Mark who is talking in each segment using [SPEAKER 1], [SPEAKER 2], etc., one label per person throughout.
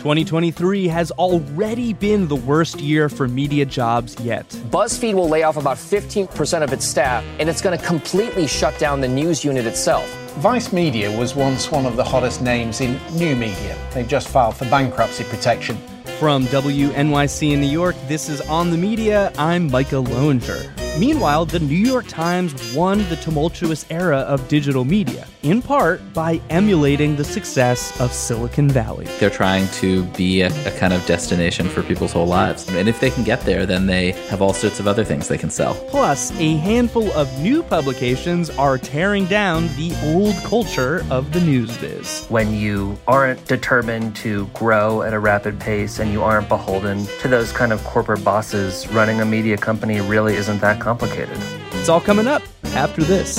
[SPEAKER 1] 2023 has already been the worst year for media jobs yet.
[SPEAKER 2] BuzzFeed will lay off about 15% of its staff, and it's going to completely shut down the news unit itself.
[SPEAKER 3] Vice Media was once one of the hottest names in new media. They've just filed for bankruptcy protection.
[SPEAKER 1] From WNYC in New York, this is On the Media. I'm Micah Loewinger. Meanwhile, the New York Times won the tumultuous era of digital media, in part by emulating the success of Silicon Valley.
[SPEAKER 4] They're trying to be a kind of destination for people's whole lives. And if they can get there, then they have all sorts of other things they can sell.
[SPEAKER 1] Plus, a handful of new publications are tearing down the old culture of the news biz.
[SPEAKER 5] When you aren't determined to grow at a rapid pace and you aren't beholden to those kind of corporate bosses, running a media company really isn't that complicated.
[SPEAKER 1] It's all coming up after this.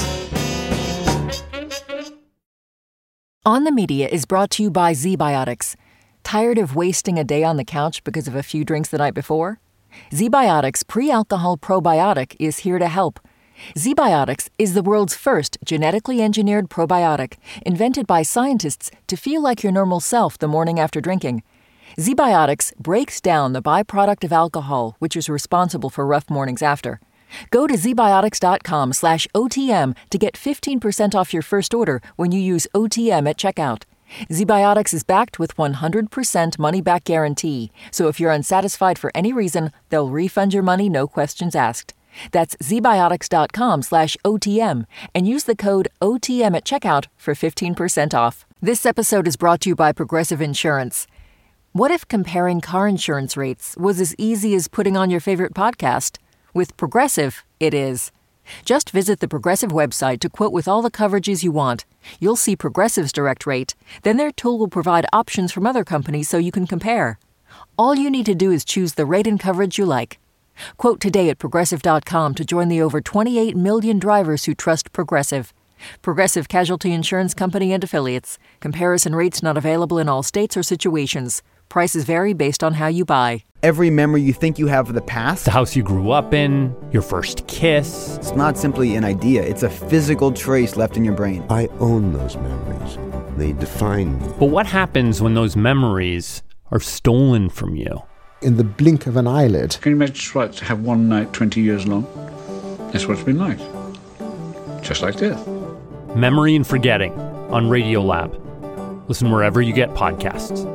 [SPEAKER 6] On the Media is brought to you by ZBiotics. Tired of wasting a day on the couch because of a few drinks the night before? ZBiotics Pre-Alcohol Probiotic is here to help. ZBiotics is the world's first genetically engineered probiotic, invented by scientists to feel like your normal self the morning after drinking. ZBiotics breaks down the byproduct of alcohol, which is responsible for rough mornings after. Go to zbiotics.com/OTM to get 15% off your first order when you use OTM at checkout. ZBiotics is backed with 100% money-back guarantee, so if you're unsatisfied for any reason, they'll refund your money, no questions asked. That's zbiotics.com/OTM and use the code OTM at checkout for 15% off. This episode is brought to you by Progressive Insurance. What if comparing car insurance rates was as easy as putting on your favorite podcast? With Progressive, it is. Just visit the Progressive website to quote with all the coverages you want. You'll see Progressive's direct rate. Then their tool will provide options from other companies so you can compare. All you need to do is choose the rate and coverage you like. Quote today at Progressive.com to join the over 28 million drivers who trust Progressive. Progressive Casualty Insurance Company and Affiliates. Comparison rates not available in all states or situations. Prices vary based on how you buy.
[SPEAKER 7] Every memory you think you have of the past,
[SPEAKER 8] the house you grew up in, your first kiss.
[SPEAKER 7] It's not simply an idea, it's a physical trace left in your brain.
[SPEAKER 9] I own those memories. They define me.
[SPEAKER 8] But what happens when those memories are stolen from you?
[SPEAKER 9] In the blink of an eyelid.
[SPEAKER 10] Can you imagine what to have one night 20 years long? That's what it's been like. Just like this.
[SPEAKER 8] Memory and Forgetting on Radiolab. Listen wherever you get podcasts.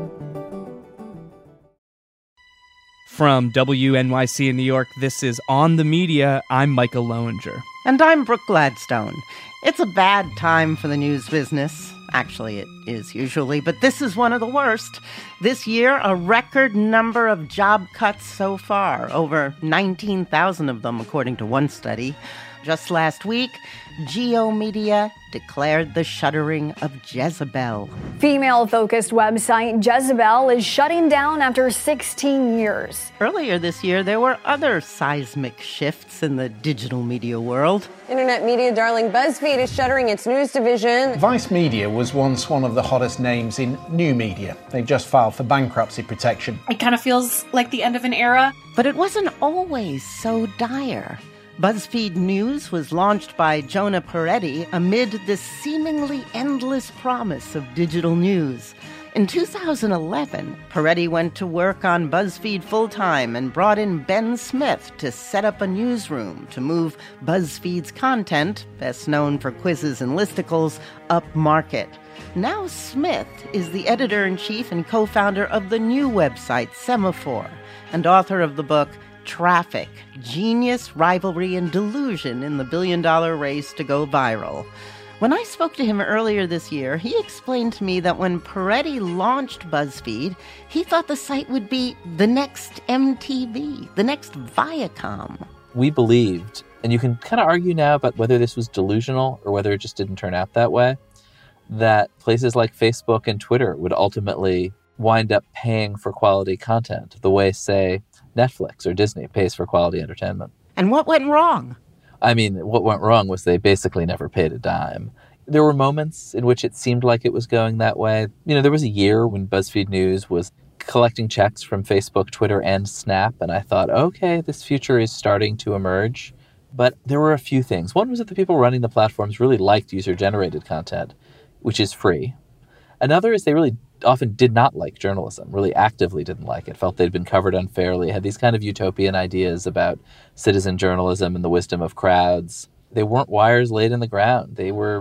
[SPEAKER 1] From WNYC in New York, this is On the Media. I'm Micah Loewinger.
[SPEAKER 11] And I'm Brooke Gladstone. It's a bad time for the news business. Actually, it is usually, but this is one of the worst. This year, a record number of job cuts so far, over 19,000 of them, according to one study. Just last week, Geo Media declared the shuttering of Jezebel.
[SPEAKER 12] Female-focused website Jezebel is shutting down after 16 years.
[SPEAKER 11] Earlier this year, there were other seismic shifts in the digital media world.
[SPEAKER 13] Internet media darling BuzzFeed is shuttering its news division.
[SPEAKER 3] Vice Media was once one of the hottest names in new media. They've just filed for bankruptcy protection.
[SPEAKER 14] It kind of feels like the end of an era.
[SPEAKER 11] But it wasn't always so dire. BuzzFeed News was launched by Jonah Peretti amid this seemingly endless promise of digital news. In 2011, Peretti went to work on BuzzFeed full-time and brought in Ben Smith to set up a newsroom to move BuzzFeed's content, best known for quizzes and listicles, up market. Now Smith is the editor-in-chief and co-founder of the new website Semaphore and author of the book Traffic, Genius, Rivalry, and Delusion in the billion-dollar race to go viral. When I spoke to him earlier this year, he explained to me that when Peretti launched BuzzFeed, he thought the site would be the next MTV, the next Viacom.
[SPEAKER 4] We believed, and you can kind of argue now about whether this was delusional or whether it just didn't turn out that way, that places like Facebook and Twitter would ultimately wind up paying for quality content the way, say, Netflix or Disney pays for quality entertainment.
[SPEAKER 11] And what went wrong?
[SPEAKER 4] I mean, what went wrong was they basically never paid a dime. There were moments in which it seemed like it was going that way. You know, there was a year when BuzzFeed News was collecting checks from Facebook, Twitter, and Snap, and I thought, okay, this future is starting to emerge. But there were a few things. One was that the people running the platforms really liked user-generated content, which is free. Another is they really often did not like journalism, really actively didn't like it, felt they'd been covered unfairly, had these kind of utopian ideas about citizen journalism and the wisdom of crowds. They weren't wires laid in the ground. They were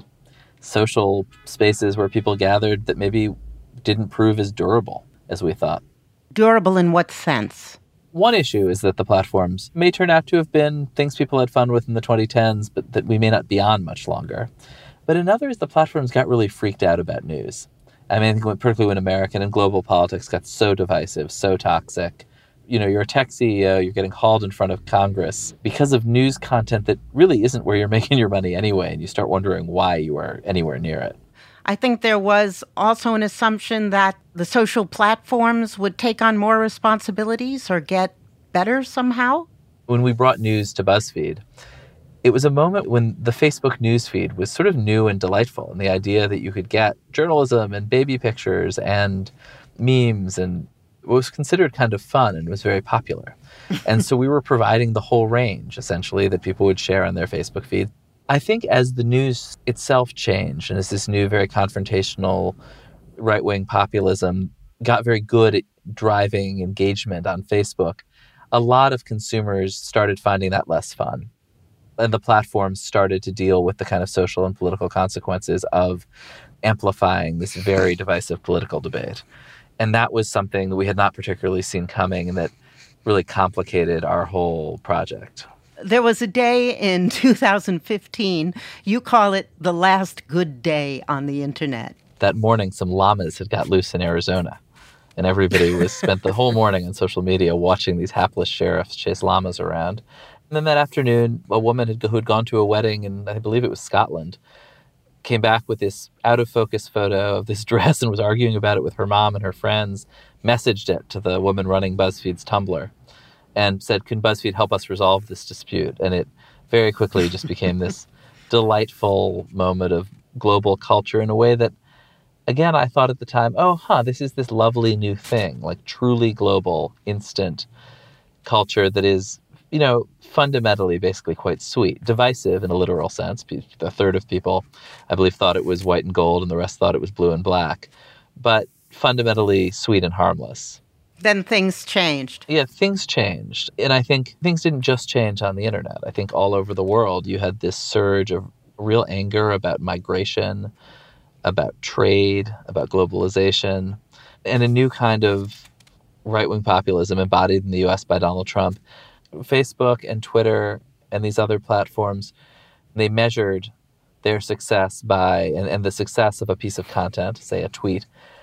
[SPEAKER 4] social spaces where people gathered that maybe didn't prove as durable as we thought.
[SPEAKER 11] Durable in what sense?
[SPEAKER 4] One issue is that the platforms may turn out to have been things people had fun with in the 2010s, but that we may not be on much longer. But another is the platforms got really freaked out about news. I mean, I think particularly when American and global politics got so divisive, so toxic. You know, you're a tech CEO, you're getting hauled in front of Congress because of news content that really isn't where you're making your money anyway, and you start wondering why you are anywhere near it.
[SPEAKER 11] I think there was also an assumption that the social platforms would take on more responsibilities or get better somehow.
[SPEAKER 4] When we brought news to BuzzFeed, it was a moment when the Facebook newsfeed was sort of new and delightful, and the idea that you could get journalism and baby pictures and memes and what was considered kind of fun and was very popular. And so we were providing the whole range, essentially, that people would share on their Facebook feed. I think as the news itself changed and as this new, very confrontational right-wing populism got very good at driving engagement on Facebook, a lot of consumers started finding that less fun. And the platforms started to deal with the kind of social and political consequences of amplifying this very divisive political debate. And that was something that we had not particularly seen coming and that really complicated our whole project.
[SPEAKER 11] There was a day in 2015, you call it the last good day on the internet. That
[SPEAKER 4] morning, some llamas had got loose in Arizona. And everybody was spent the whole morning on social media watching these hapless sheriffs chase llamas around. And then that afternoon, a woman who had gone to a wedding in, I believe it was Scotland, came back with this out-of-focus photo of this dress and was arguing about it with her mom and her friends, messaged it to the woman running BuzzFeed's Tumblr, and said, can BuzzFeed help us resolve this dispute? And it very quickly just became this delightful moment of global culture in a way that, again, I thought at the time, this is this lovely new thing, like truly global, instant culture that is, you know, fundamentally basically quite sweet, divisive in a literal sense. A third of people, I believe, thought it was white and gold and the rest thought it was blue and black, but fundamentally sweet and harmless.
[SPEAKER 11] Then things changed.
[SPEAKER 4] Yeah, things changed. And I think things didn't just change on the internet. I think all over the world you had this surge of real anger about migration, about trade, about globalization, and a new kind of right-wing populism embodied in the U.S. by Donald Trump. Facebook and Twitter and these other platforms, they measured their success by, and the success of a piece of content, say a tweet,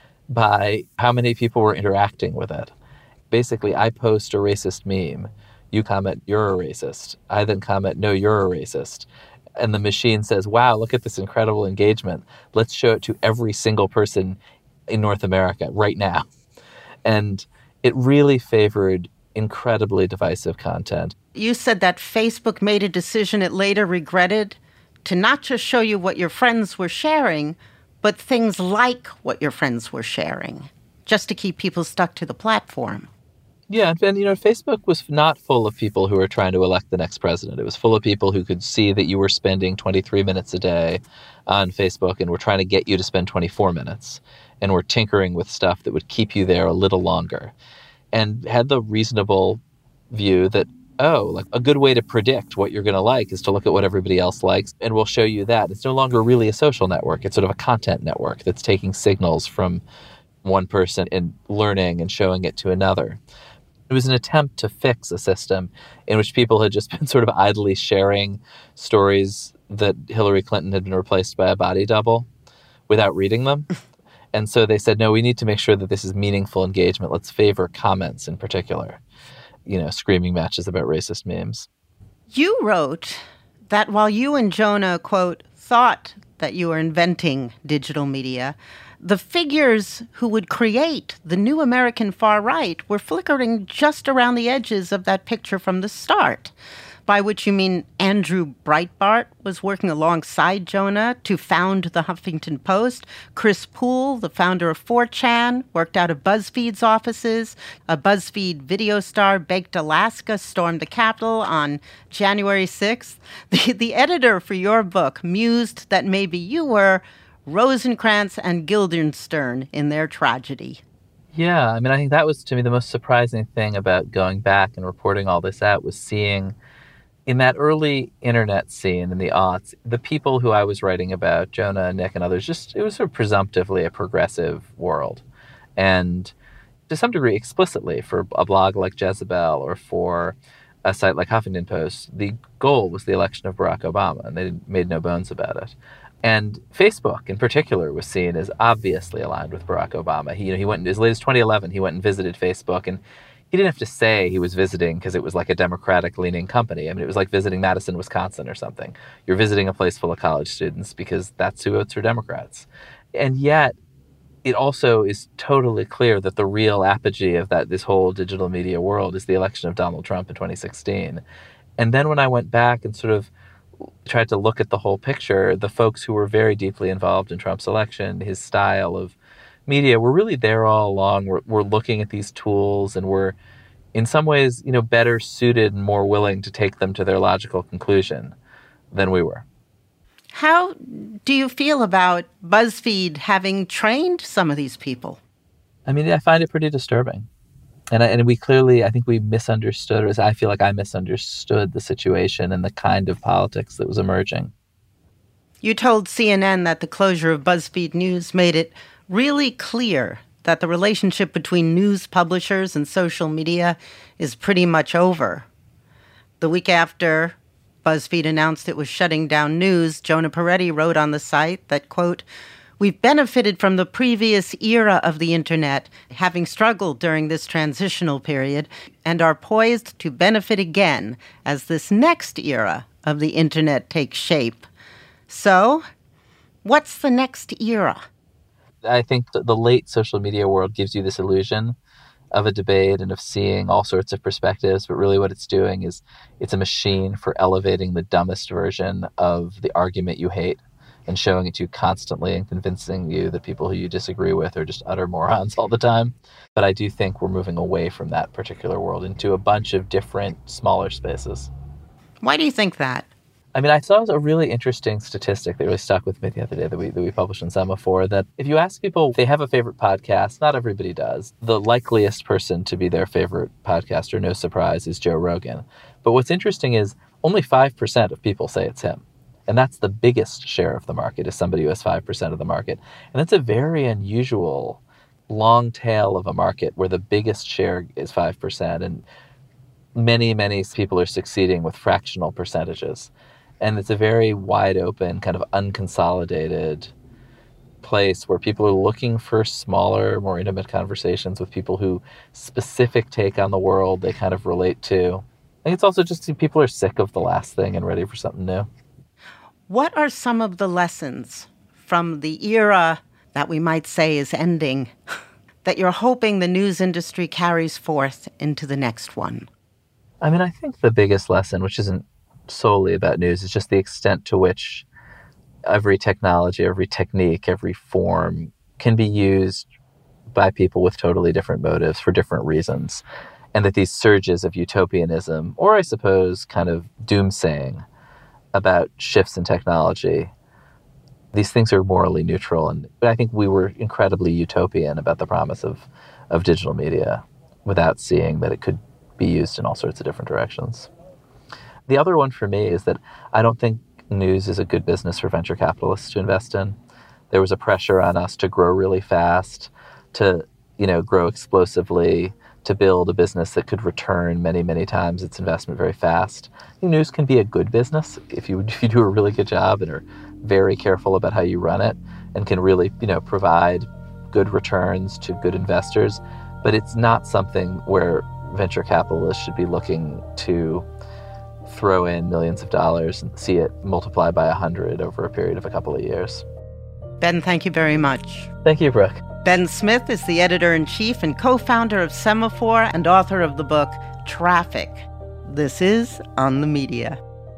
[SPEAKER 4] by how many people were interacting with it. Basically, I post a racist meme. You comment, you're a racist. I then comment, no, you're a racist. And the machine says, wow, look at this incredible engagement. Let's show it to every single person in North America right now. And it really favored incredibly divisive content.
[SPEAKER 11] You said that Facebook made a decision it later regretted to not just show you what your friends were sharing, but things like what your friends were sharing, just to keep people stuck to the platform.
[SPEAKER 4] Yeah, and you know, Facebook was not full of people who were trying to elect the next president. It was full of people who could see that you were spending 23 minutes a day on Facebook and were trying to get you to spend 24 minutes and were tinkering with stuff that would keep you there a little longer. And had the reasonable view that, like a good way to predict what you're going to like is to look at what everybody else likes, and we'll show you that. It's no longer really a social network. It's sort of a content network that's taking signals from one person and learning and showing it to another. It was an attempt to fix a system in which people had just been sort of idly sharing stories that Hillary Clinton had been replaced by a body double without reading them. And so they said, no, we need to make sure that this is meaningful engagement. Let's favor comments in particular, you know, screaming matches about racist memes.
[SPEAKER 11] You wrote that while you and Jonah, quote, thought that you were inventing digital media, the figures who would create the new American far right were flickering just around the edges of that picture from the start. By which you mean Andrew Breitbart was working alongside Jonah to found the Huffington Post. Chris Poole, the founder of 4chan, worked out of BuzzFeed's offices. A BuzzFeed video star, Baked Alaska, stormed the Capitol on January 6th. The editor for your book mused that maybe you were Rosencrantz and Guildenstern in their tragedy.
[SPEAKER 4] Yeah, I mean, I think that was, to me, the most surprising thing about going back and reporting all this out was seeing in that early internet scene in the aughts, the people who I was writing about, Jonah and Nick and others, it was sort of presumptively a progressive world. And to some degree, explicitly, for a blog like Jezebel or for a site like Huffington Post, the goal was the election of Barack Obama, and they made no bones about it. And Facebook, in particular, was seen as obviously aligned with Barack Obama. He went, as late as 2011, he went and visited Facebook, and he didn't have to say he was visiting because it was like a Democratic-leaning company. I mean, it was like visiting Madison, Wisconsin or something. You're visiting a place full of college students because that's who votes for Democrats. And yet, it also is totally clear that the real apogee of this whole digital media world is the election of Donald Trump in 2016. And then when I went back and sort of tried to look at the whole picture, the folks who were very deeply involved in Trump's election, his style of media, were really there all along. We're looking at these tools, and we're in some ways, better suited and more willing to take them to their logical conclusion than we were.
[SPEAKER 11] How do you feel about BuzzFeed having trained some of these people?
[SPEAKER 4] I mean, I find it pretty disturbing. And we clearly, I think we misunderstood, or I feel like I misunderstood the situation and the kind of politics that was emerging.
[SPEAKER 11] You told CNN that the closure of BuzzFeed News made it really clear that the relationship between news publishers and social media is pretty much over. The week after BuzzFeed announced it was shutting down news, Jonah Peretti wrote on the site that, quote, "We've benefited from the previous era of the internet, having struggled during this transitional period, and are poised to benefit again as this next era of the internet takes shape." So, what's the next era?
[SPEAKER 4] I think the late social media world gives you this illusion of a debate and of seeing all sorts of perspectives, but really what it's doing is it's a machine for elevating the dumbest version of the argument you hate and showing it to you constantly and convincing you that people who you disagree with are just utter morons all the time. But I do think we're moving away from that particular world into a bunch of different, smaller spaces.
[SPEAKER 11] Why do you think that?
[SPEAKER 4] I mean, I saw a really interesting statistic that really stuck with me the other day that we published in Semaphore, that if you ask people if they have a favorite podcast, not everybody does. The likeliest person to be their favorite podcaster, no surprise, is Joe Rogan. But what's interesting is only 5% of people say it's him. And that's the biggest share of the market, is somebody who has 5% of the market. And that's a very unusual long tail of a market where the biggest share is 5%. And many, many people are succeeding with fractional percentages. And it's a very wide open, kind of unconsolidated place where people are looking for smaller, more intimate conversations with people who specific take on the world they kind of relate to. I think it's also just people are sick of the last thing and ready for something new.
[SPEAKER 11] What are some of the lessons from the era that we might say is ending that you're hoping the news industry carries forth into the next one?
[SPEAKER 4] I mean, I think the biggest lesson, which isn't solely about news, is just the extent to which every technology, every technique, every form can be used by people with totally different motives for different reasons. And that these surges of utopianism, or I suppose kind of doomsaying about shifts in technology, these things are morally neutral. And I think we were incredibly utopian about the promise of digital media without seeing that it could be used in all sorts of different directions. The other one for me is that I don't think news is a good business for venture capitalists to invest in. There was a pressure on us to grow really fast, to grow explosively, to build a business that could return many, many times its investment very fast. I think news can be a good business if you do a really good job and are very careful about how you run it and can really, provide good returns to good investors. But it's not something where venture capitalists should be looking to throw in millions of dollars and see it multiply by 100 over a period of a couple of years.
[SPEAKER 11] Ben, thank you very much.
[SPEAKER 4] Thank you, Brooke.
[SPEAKER 11] Ben Smith is the editor-in-chief and co-founder of Semaphore and author of the book Traffic. This is On the Media.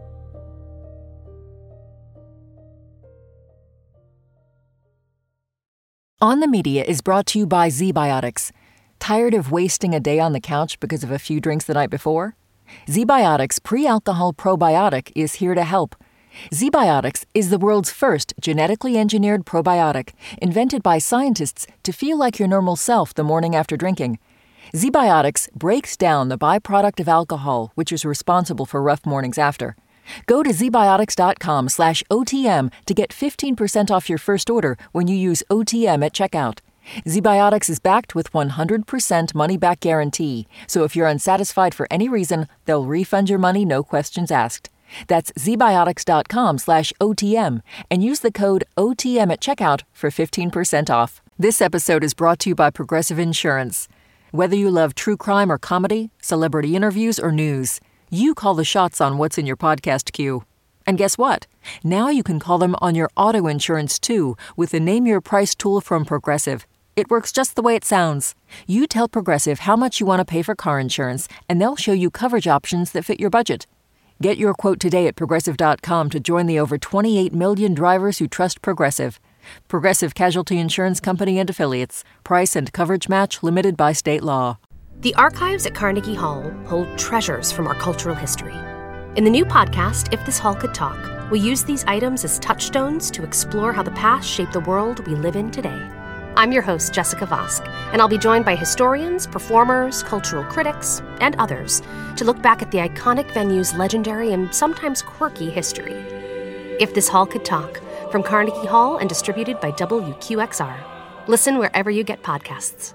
[SPEAKER 6] On the Media is brought to you by ZBiotics. Tired of wasting a day on the couch because of a few drinks the night before? ZBiotics Pre-Alcohol Probiotic is here to help. ZBiotics is the world's first genetically engineered probiotic, invented by scientists to feel like your normal self the morning after drinking. ZBiotics breaks down the byproduct of alcohol, which is responsible for rough mornings after. Go to zbiotics.com/OTM to get 15% off your first order when you use OTM at checkout. ZBiotics is backed with 100% money-back guarantee, so if you're unsatisfied for any reason, they'll refund your money, no questions asked. That's zbiotics.com/OTM and use the code OTM at checkout for 15% off. This episode is brought to you by Progressive Insurance. Whether you love true crime or comedy, celebrity interviews or news, you call the shots on what's in your podcast queue. And guess what? Now you can call them on your auto insurance too with the Name Your Price tool from Progressive. It works just the way it sounds. You tell Progressive how much you want to pay for car insurance, and they'll show you coverage options that fit your budget. Get your quote today at Progressive.com to join the over 28 million drivers who trust Progressive. Progressive Casualty Insurance Company and Affiliates. Price and coverage match limited by state law.
[SPEAKER 15] The archives at Carnegie Hall hold treasures from our cultural history. In the new podcast, If This Hall Could Talk, we use these items as touchstones to explore how the past shaped the world we live in today. I'm your host, Jessica Vosk, and I'll be joined by historians, performers, cultural critics, and others to look back at the iconic venue's legendary and sometimes quirky history. If This Hall Could Talk, from Carnegie Hall and distributed by WQXR. Listen wherever you get podcasts.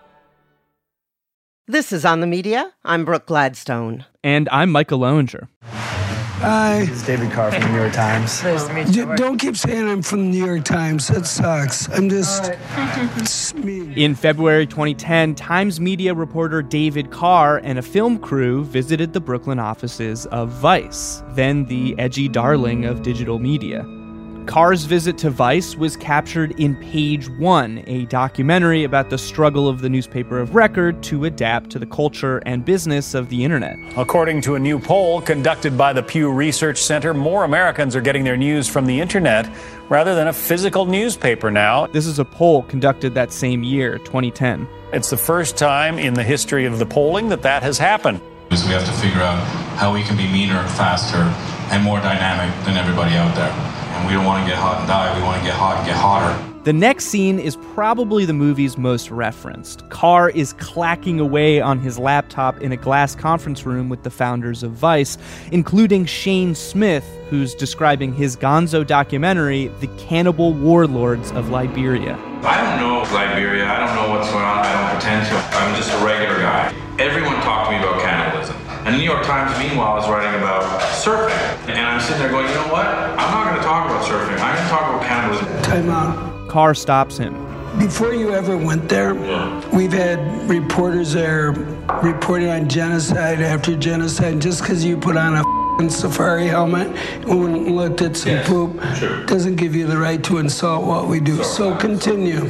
[SPEAKER 11] This is On the Media. I'm Brooke Gladstone.
[SPEAKER 1] And I'm Micah Loewinger.
[SPEAKER 16] Hi.
[SPEAKER 17] This is David Carr from the New York Times.
[SPEAKER 16] Nice to meet you. Don't keep saying I'm from the New York Times. That sucks. I'm just... It's me.
[SPEAKER 1] In February 2010, Times media reporter David Carr and a film crew visited the Brooklyn offices of Vice, then the edgy darling of digital media. Carr's visit to Vice was captured in Page One, a documentary about the struggle of the newspaper of record to adapt to the culture and business of the internet.
[SPEAKER 18] According to a new poll conducted by the Pew Research Center, more Americans are getting their news from the internet rather than a physical newspaper now.
[SPEAKER 1] This is a poll conducted that same year, 2010.
[SPEAKER 18] It's the first time in the history of the polling that has happened.
[SPEAKER 19] We have to figure out how we can be meaner, faster, and more dynamic than everybody out there. And we don't want to get hot and die. We want to get hot and get hotter.
[SPEAKER 1] The next scene is probably the movie's most referenced. Carr is clacking away on his laptop in a glass conference room with the founders of Vice, including Shane Smith, who's describing his gonzo documentary, The Cannibal Warlords of Liberia.
[SPEAKER 19] I don't know Liberia. I don't know what's going on. I don't pretend to. I'm just a regular guy. Everyone talked to me about cannibalism. And the New York Times, meanwhile, is writing about surfing. And I'm sitting there going, you know what? I'm not going to talk about surfing. I'm going to talk about cannibalism.
[SPEAKER 16] Time out.
[SPEAKER 1] Carr stops him.
[SPEAKER 16] Before you ever went there, we've had reporters there reporting on genocide after genocide. Just because you put on a safari helmet and looked at some poop doesn't give you the right to insult what we do. So continue.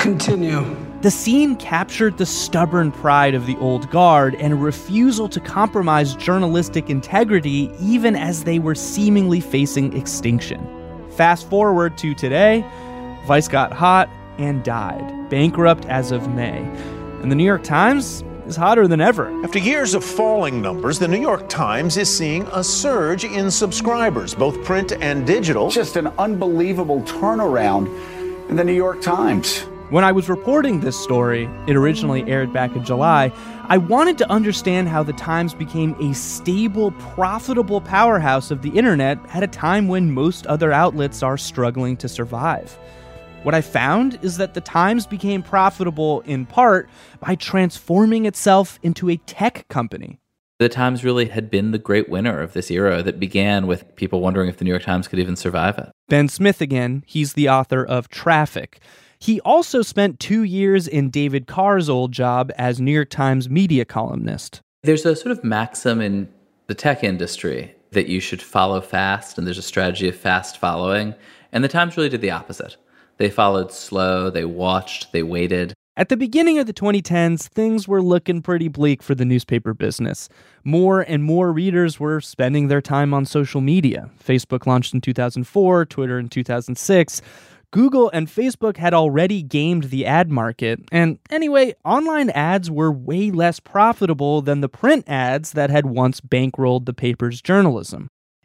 [SPEAKER 1] The scene captured the stubborn pride of the old guard and a refusal to compromise journalistic integrity even as they were seemingly facing extinction. Fast forward to today, Vice got hot and died, bankrupt as of May. And the New York Times is hotter than ever.
[SPEAKER 20] After years of falling numbers, the New York Times is seeing a surge in subscribers, both print and digital.
[SPEAKER 17] Just an unbelievable turnaround in the New York Times.
[SPEAKER 1] When I was reporting this story, it originally aired back in July, I wanted to understand how the Times became a stable, profitable powerhouse of the internet at a time when most other outlets are struggling to survive. What I found is that the Times became profitable in part by transforming itself into a tech company.
[SPEAKER 4] The Times really had been the great winner of this era that began with people wondering if the New York Times could even survive it.
[SPEAKER 1] Ben Smith again, he's the author of Traffic. He also spent 2 years in David Carr's old job as New York Times media columnist.
[SPEAKER 4] There's a sort of maxim in the tech industry that you should follow fast, and there's a strategy of fast following. And the Times really did the opposite. They followed slow, they watched, they waited.
[SPEAKER 1] At the beginning of the 2010s, things were looking pretty bleak for the newspaper business. More and more readers were spending their time on social media. Facebook launched in 2004, Twitter in 2006. Google and Facebook had already gamed the ad market, and anyway, online ads were way less profitable than the print ads that had once bankrolled the paper's journalism.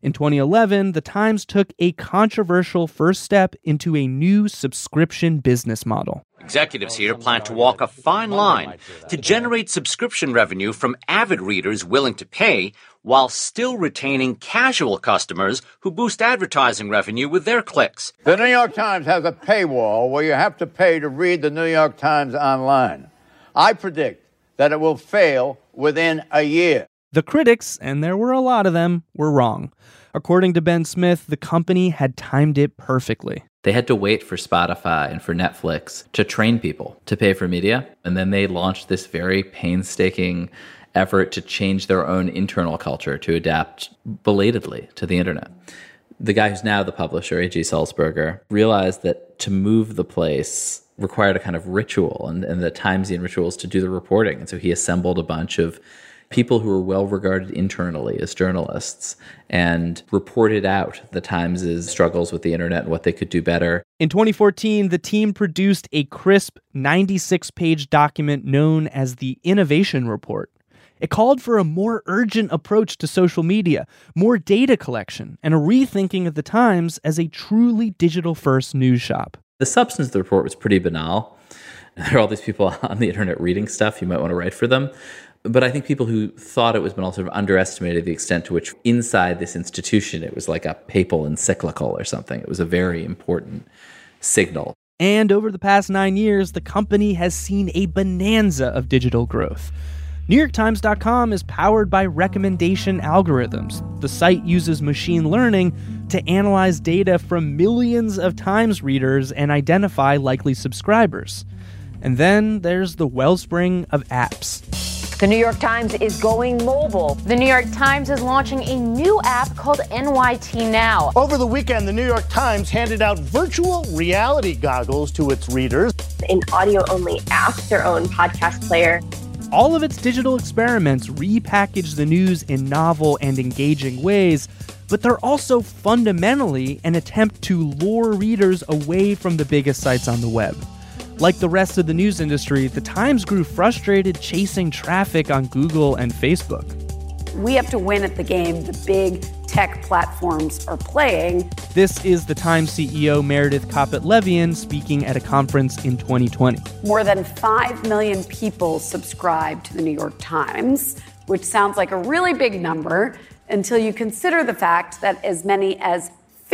[SPEAKER 1] In 2011, the Times took a controversial first step into a new subscription business model.
[SPEAKER 21] Executives here plan to walk a fine line to generate subscription revenue from avid readers willing to pay while still retaining casual customers who boost advertising revenue with their clicks.
[SPEAKER 22] The New York Times has a paywall where you have to pay to read the New York Times online. I predict that it will fail within a year.
[SPEAKER 1] The critics, and there were a lot of them, were wrong. According to Ben Smith, the company had timed it perfectly.
[SPEAKER 4] They had to wait for Spotify and for Netflix to train people to pay for media, and then they launched this very painstaking effort to change their own internal culture to adapt belatedly to the internet. The guy who's now the publisher, A.G. Sulzberger, realized that to move the place required a kind of ritual and the Timesian rituals to do the reporting. And so he assembled a bunch of people who were well regarded internally as journalists and reported out the Times' struggles with the internet and what they could do better.
[SPEAKER 1] In 2014, the team produced a crisp 96-page document known as the Innovation Report. It called for a more urgent approach to social media, more data collection, and a rethinking of the Times as a truly digital-first news shop.
[SPEAKER 4] The substance of the report was pretty banal. There are all these people on the internet reading stuff. You might want to write for them. But I think people who thought it was banal sort of underestimated the extent to which inside this institution it was like a papal encyclical or something. It was a very important signal.
[SPEAKER 1] And over the past 9 years, the company has seen a bonanza of digital growth. NewYorkTimes.com is powered by recommendation algorithms. The site uses machine learning to analyze data from millions of Times readers and identify likely subscribers. And then there's the wellspring of apps.
[SPEAKER 23] The New York Times is going mobile. The New York Times is launching a new app called NYT Now.
[SPEAKER 24] Over the weekend, the New York Times handed out virtual reality goggles to its readers.
[SPEAKER 25] An audio-only app, their own podcast player.
[SPEAKER 1] All of its digital experiments repackage the news in novel and engaging ways, but they're also fundamentally an attempt to lure readers away from the biggest sites on the web. Like the rest of the news industry, the Times grew frustrated chasing traffic on Google and Facebook.
[SPEAKER 26] We have to win at the game the big tech platforms are playing.
[SPEAKER 1] This is the Times CEO Meredith Kopit Levien speaking at a conference in 2020.
[SPEAKER 26] More than 5 million people subscribe to the New York Times, which sounds like a really big number until you consider the fact that as many as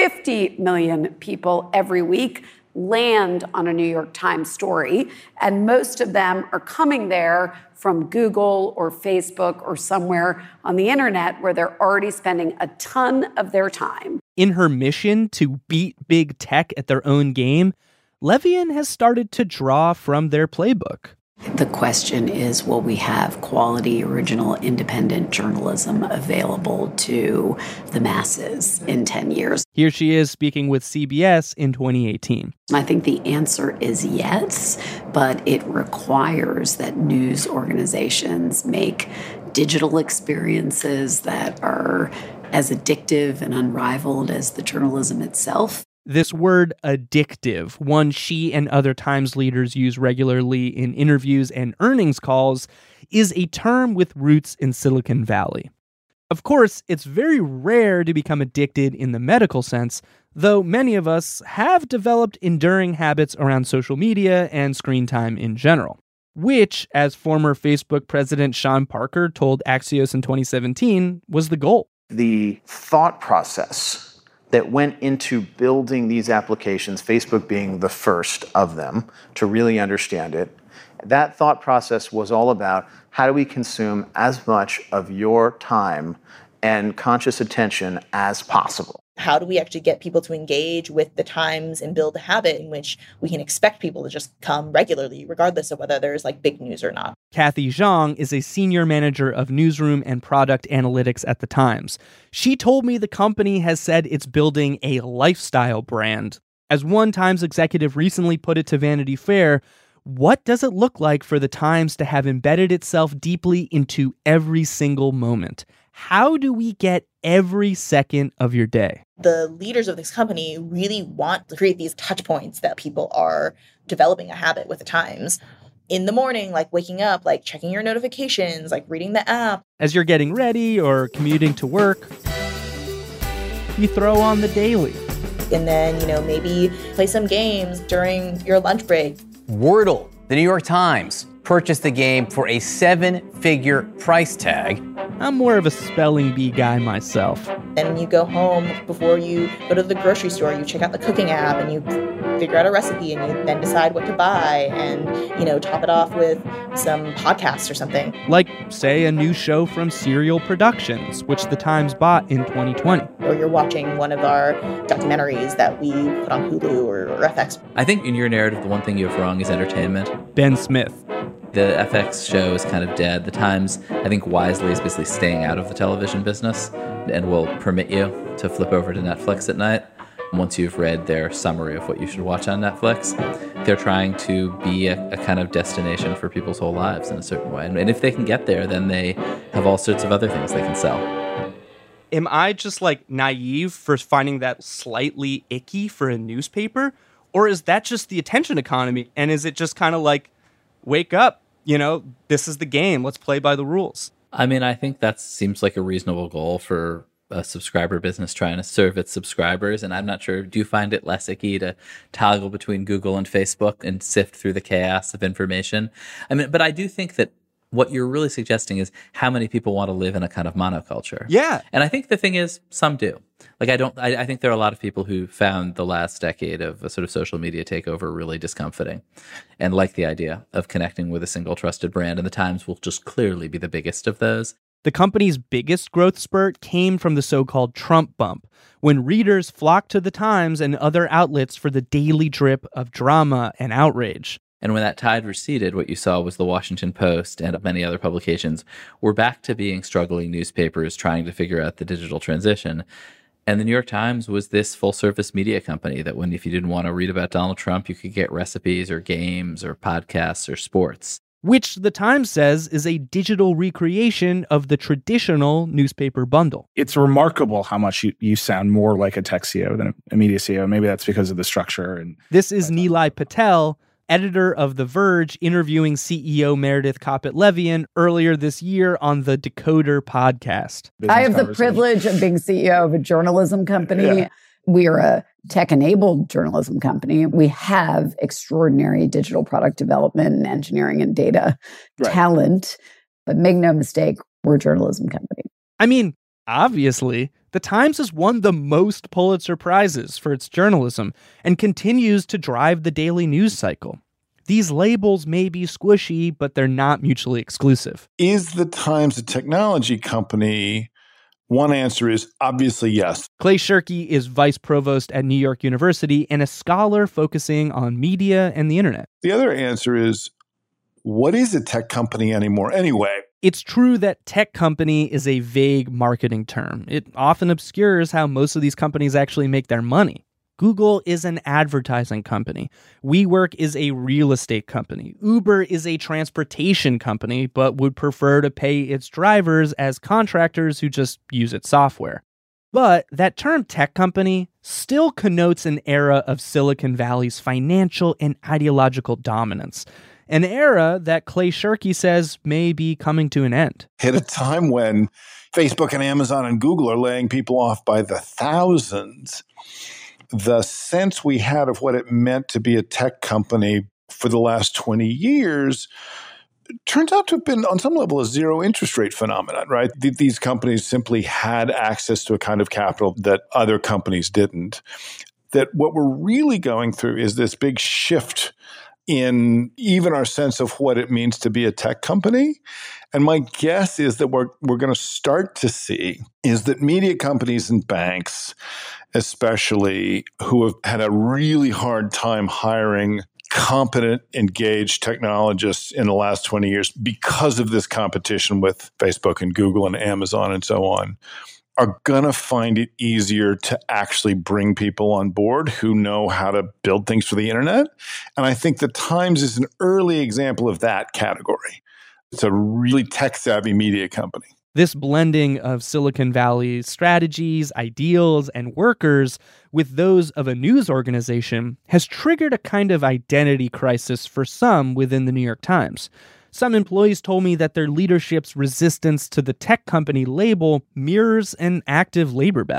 [SPEAKER 26] 50 million people every week land on a New York Times story, and most of them are coming there from Google or Facebook or somewhere on the internet where they're already spending a ton of their time.
[SPEAKER 1] In her mission to beat big tech at their own game, Levien has started to draw from their playbook.
[SPEAKER 27] The question is, will we have quality, original, independent journalism available to the masses in 10 years?
[SPEAKER 1] Here she is speaking with CBS in 2018.
[SPEAKER 27] I think the answer is yes, but it requires that news organizations make digital experiences that are as addictive and unrivaled as the journalism itself.
[SPEAKER 1] This word addictive, one she and other Times leaders use regularly in interviews and earnings calls, is a term with roots in Silicon Valley. Of course, it's very rare to become addicted in the medical sense, though many of us have developed enduring habits around social media and screen time in general, which, as former Facebook president Sean Parker told Axios in 2017, was the goal.
[SPEAKER 28] The thought process that went into building these applications, Facebook being the first of them, to really understand it. That thought process was all about how do we consume as much of your time and conscious attention as possible.
[SPEAKER 29] How do we actually get people to engage with the Times and build a habit in which we can expect people to just come regularly, regardless of whether there's like big news or not?
[SPEAKER 1] Kathy Zhang is a senior manager of newsroom and product analytics at the Times. She told me the company has said it's building a lifestyle brand. As one Times executive recently put it to Vanity Fair, what does it look like for the Times to have embedded itself deeply into every single moment? How do we get every second of your day?
[SPEAKER 29] The leaders of this company really want to create these touch points that people are developing a habit with the Times. In the morning, like waking up, like checking your notifications, like reading the app.
[SPEAKER 1] As you're getting ready or commuting to work. you throw on the Daily.
[SPEAKER 29] And then, maybe play some games during your lunch break.
[SPEAKER 2] Wordle, the New York Times, purchased the game for a 7-figure price tag.
[SPEAKER 1] I'm more of a spelling bee guy myself.
[SPEAKER 29] Then you go home before you go to the grocery store, you check out the cooking app and you figure out a recipe and you then decide what to buy and, top it off with some podcasts or something.
[SPEAKER 1] Like, say, a new show from Serial Productions, which the Times bought in 2020.
[SPEAKER 29] Or you're watching one of our documentaries that we put on Hulu or FX.
[SPEAKER 4] I think in your narrative, the one thing you have wrong is entertainment.
[SPEAKER 1] Ben Smith.
[SPEAKER 4] The FX show is kind of dead. The Times, I think wisely, is basically staying out of the television business and will permit you to flip over to Netflix at night once you've read their summary of what you should watch on Netflix. They're trying to be a kind of destination for people's whole lives in a certain way. And if they can get there, then they have all sorts of other things they can sell.
[SPEAKER 1] Am I just naive for finding that slightly icky for a newspaper? Or is that just the attention economy? And is it just kind of wake up, this is the game, let's play by the rules?
[SPEAKER 4] I mean, I think that seems like a reasonable goal for a subscriber business trying to serve its subscribers. And I'm not sure, do you find it less icky to toggle between Google and Facebook and sift through the chaos of information? I mean, but I do think that what you're really suggesting is how many people want to live in a kind of monoculture.
[SPEAKER 1] Yeah.
[SPEAKER 4] And I think the thing is, some do. I think there are a lot of people who found the last decade of a sort of social media takeover really discomforting and like the idea of connecting with a single trusted brand. And the Times will just clearly be the biggest of those.
[SPEAKER 1] The company's biggest growth spurt came from the so-called Trump bump, when readers flocked to the Times and other outlets for the daily drip of drama and outrage.
[SPEAKER 4] And when that tide receded, what you saw was the Washington Post and many other publications were back to being struggling newspapers trying to figure out the digital transition. And the New York Times was this full-service media company that if you didn't want to read about Donald Trump, you could get recipes or games or podcasts or sports.
[SPEAKER 1] Which the Times says is a digital recreation of the traditional newspaper bundle.
[SPEAKER 3] It's remarkable how much you sound more like a tech CEO than a media CEO. Maybe that's because of the structure.
[SPEAKER 1] This is Nilay Patel, editor of The Verge, interviewing CEO Meredith Kopit Levien earlier this year on the Decoder podcast.
[SPEAKER 27] I have the privilege of being CEO of a journalism company. Yeah. We are a tech-enabled journalism company. We have extraordinary digital product development and engineering and data talent. But make no mistake, we're a journalism company.
[SPEAKER 1] I mean, obviously, the Times has won the most Pulitzer Prizes for its journalism and continues to drive the daily news cycle. These labels may be squishy, but they're not mutually exclusive.
[SPEAKER 5] Is the Times a technology company? One answer is obviously yes.
[SPEAKER 1] Clay Shirky is vice provost at New York University and a scholar focusing on media and the internet.
[SPEAKER 5] The other answer is, what is a tech company anymore anyway?
[SPEAKER 1] It's true that tech company is a vague marketing term. It often obscures how most of these companies actually make their money. Google is an advertising company. WeWork is a real estate company. Uber is a transportation company, but would prefer to pay its drivers as contractors who just use its software. But that term tech company still connotes an era of Silicon Valley's financial and ideological dominance. An era that Clay Shirky says may be coming to an end.
[SPEAKER 5] At a time when Facebook and Amazon and Google are laying people off by the thousands, the sense we had of what it meant to be a tech company for the last 20 years turns out to have been, on some level, a zero interest rate phenomenon, right? These companies simply had access to a kind of capital that other companies didn't. That what we're really going through is this big shift in even our sense of what it means to be a tech company. And my guess is that we're going to start to see is that media companies and banks, especially, who have had a really hard time hiring competent, engaged technologists in the last 20 years because of this competition with Facebook and Google and Amazon and so on, are going to find it easier to actually bring people on board who know how to build things for the internet. And I think the Times is an early example of that category. It's a really tech-savvy media company.
[SPEAKER 1] This blending of Silicon Valley's strategies, ideals, and workers with those of a news organization has triggered a kind of identity crisis for some within the New York Times. Some employees told me that their leadership's resistance to the tech company label mirrors an active labor battle.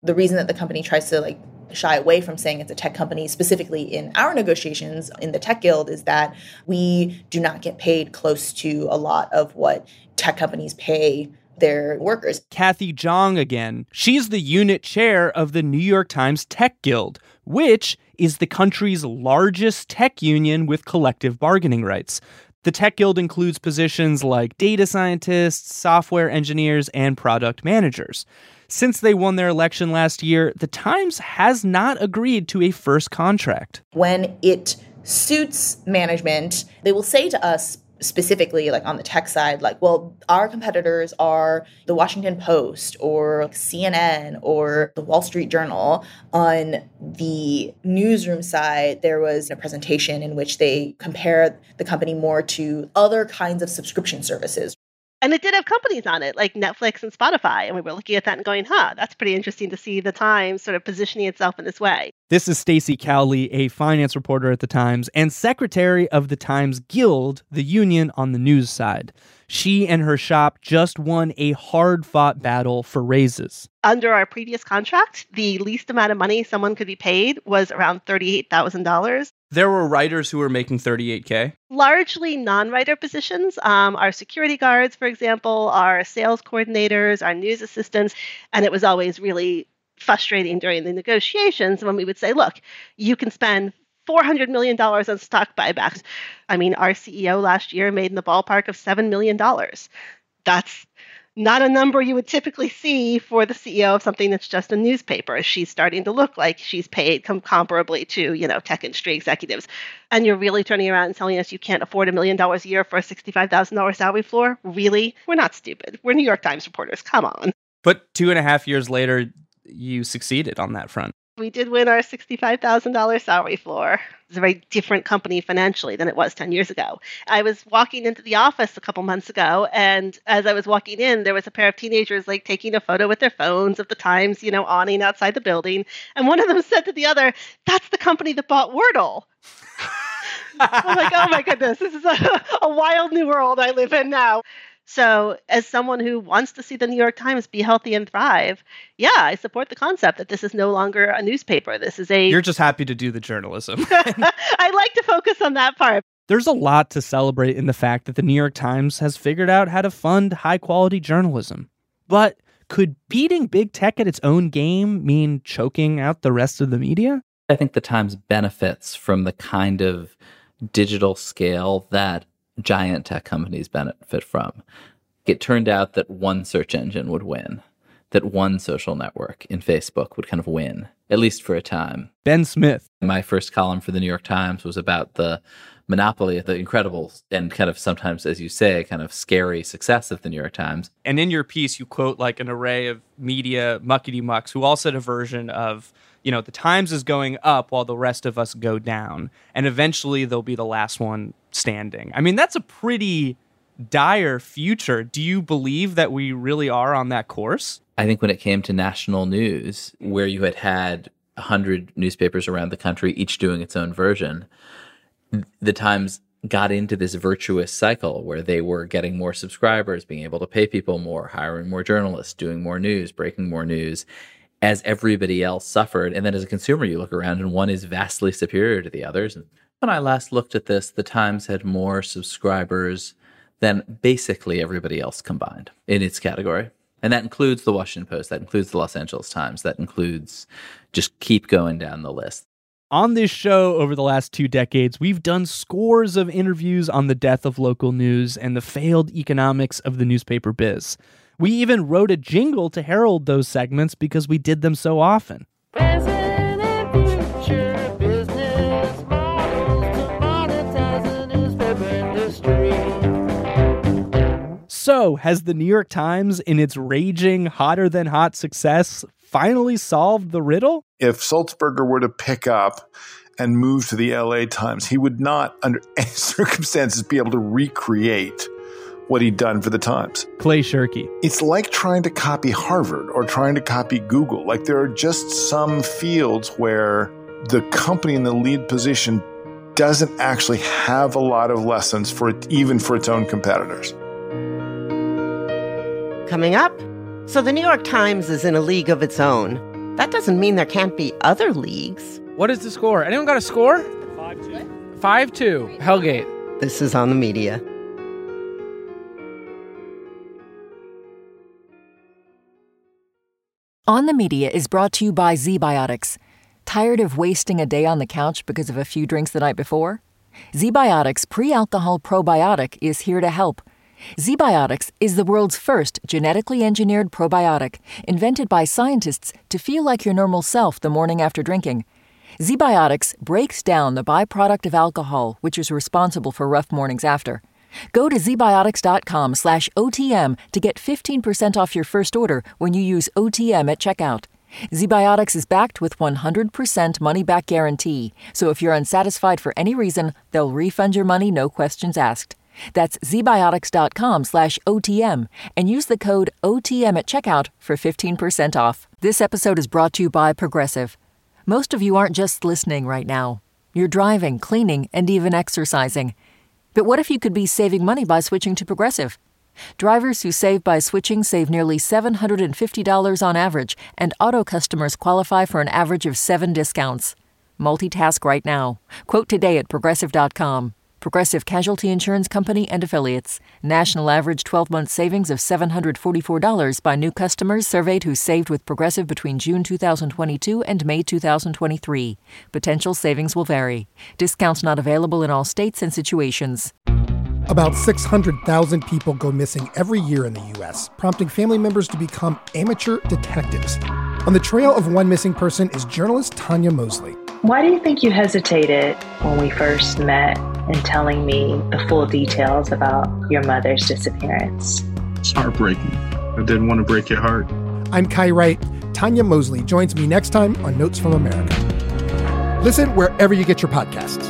[SPEAKER 29] The reason that the company tries to shy away from saying it's a tech company, specifically in our negotiations in the Tech Guild, is that we do not get paid close to a lot of what tech companies pay their workers.
[SPEAKER 1] Kathy Zhang again. She's the unit chair of the New York Times Tech Guild, which is the country's largest tech union with collective bargaining rights. The Tech Guild includes positions like data scientists, software engineers, and product managers. Since they won their election last year, the Times has not agreed to a first contract.
[SPEAKER 29] When it suits management, they will say to us specifically, on the tech side, well, our competitors are the Washington Post or CNN or the Wall Street Journal. On the newsroom side, there was a presentation in which they compare the company more to other kinds of subscription services.
[SPEAKER 6] And it did have companies on it, like Netflix and Spotify. And we were looking at that and going, that's pretty interesting to see the Times sort of positioning itself in this way.
[SPEAKER 1] This is Stacey Cowley, a finance reporter at the Times and secretary of the Times Guild, the union on the news side. She and her shop just won a hard-fought battle for raises.
[SPEAKER 6] Under our previous contract, the least amount of money someone could be paid was around $38,000.
[SPEAKER 1] There were writers who were making $38K.
[SPEAKER 6] Largely non-writer positions. Our security guards, for example, our sales coordinators, our news assistants. And it was always really frustrating during the negotiations when we would say, look, you can spend $400 million on stock buybacks. I mean, our CEO last year made in the ballpark of $7 million. That's not a number you would typically see for the CEO of something that's just a newspaper. She's starting to look like she's paid comparably to, tech industry executives. And you're really turning around and telling us you can't afford $1 million a year for a $65,000 salary floor? Really? We're not stupid. We're New York Times reporters. Come on.
[SPEAKER 1] But 2.5 years later, you succeeded on that front.
[SPEAKER 6] We did win our $65,000 salary floor. It's a very different company financially than it was 10 years ago. I was walking into the office a couple months ago, and as I was walking in, there was a pair of teenagers taking a photo with their phones of the Times, awning outside the building. And one of them said to the other, "That's the company that bought Wordle." I'm like, oh my goodness, this is a wild new world I live in now. So as someone who wants to see the New York Times be healthy and thrive, I support the concept that this is no longer a newspaper. This is a...
[SPEAKER 1] You're just happy to do the journalism.
[SPEAKER 6] I like to focus on that part.
[SPEAKER 1] There's a lot to celebrate in the fact that the New York Times has figured out how to fund high-quality journalism. But could beating big tech at its own game mean choking out the rest of the media?
[SPEAKER 4] I think the Times benefits from the kind of digital scale that giant tech companies benefit from. It turned out that one search engine would win, that one social network in Facebook would kind of win, at least for a time.
[SPEAKER 1] Ben Smith.
[SPEAKER 4] My first column for the New York Times was about the monopoly, the incredible and kind of sometimes, as you say, kind of scary success of the New York Times.
[SPEAKER 1] And in your piece, you quote an array of media muckety-mucks who all said a version of, the Times is going up while the rest of us go down. And eventually they'll be the last one standing. I mean, that's a pretty dire future. Do you believe that we really are on that course?
[SPEAKER 4] I think when it came to national news, where you had 100 newspapers around the country, each doing its own version, the Times got into this virtuous cycle where they were getting more subscribers, being able to pay people more, hiring more journalists, doing more news, breaking more news, as everybody else suffered. And then as a consumer, you look around and one is vastly superior to the others. And when I last looked at this, the Times had more subscribers than basically everybody else combined in its category. And that includes the Washington Post, that includes the Los Angeles Times, that includes just keep going down the list.
[SPEAKER 1] On this show over the last 2 decades, we've done scores of interviews on the death of local news and the failed economics of the newspaper biz. We even wrote a jingle to herald those segments because we did them so often.
[SPEAKER 7] Present and future business models to monetize the newspaper industry.
[SPEAKER 1] So, has the New York Times, in its raging, hotter-than-hot success, finally solved the riddle?
[SPEAKER 5] If Sulzberger were to pick up and move to the LA Times, he would not, under any circumstances, be able to recreate what he'd done for the Times.
[SPEAKER 1] Clay Shirky.
[SPEAKER 5] It's like trying to copy Harvard or trying to copy Google. There are just some fields where the company in the lead position doesn't actually have a lot of lessons for it, even for its own competitors.
[SPEAKER 11] Coming up, so the New York Times is in a league of its own. That doesn't mean there can't be other leagues.
[SPEAKER 8] What is the score? Anyone got a score? 5-2. 5-2. Hellgate.
[SPEAKER 11] This is On the Media.
[SPEAKER 9] On the Media is brought to you by ZBiotics. Tired of wasting a day on the couch because of a few drinks the night before? ZBiotics Pre-Alcohol Probiotic is here to help. ZBiotics is the world's first genetically engineered probiotic, invented by scientists to feel like your normal self the morning after drinking. ZBiotics breaks down the byproduct of alcohol, which is responsible for rough mornings after. Go to zbiotics.com/OTM to get 15% off your first order when you use OTM at checkout. ZBiotics is backed with 100% money-back guarantee, so if you're unsatisfied for any reason, they'll refund your money, no questions asked. That's zbiotics.com/OTM and use the code OTM at checkout for 15% off. This episode is brought to you by Progressive. Most of you aren't just listening right now. You're driving, cleaning, and even exercising. But what if you could be saving money by switching to Progressive? Drivers who save by switching save nearly $750 on average, and auto customers qualify for an average of 7 discounts. Multitask right now. Quote today at Progressive.com. Progressive Casualty Insurance Company and Affiliates. National average 12-month savings of $744 by new customers surveyed who saved with Progressive between June 2022 and May 2023. Potential savings will vary. Discounts not available in all states and situations.
[SPEAKER 10] About 600,000 people go missing every year in the U.S., prompting family members to become amateur detectives. On the trail of one missing person is journalist Tanya Mosley.
[SPEAKER 12] Why do you think you hesitated when we first met in telling me the full details about your mother's disappearance?
[SPEAKER 3] It's heartbreaking. I didn't want to break your heart.
[SPEAKER 10] I'm Kai Wright. Tanya Mosley joins me next time on Notes from America. Listen wherever you get your podcasts.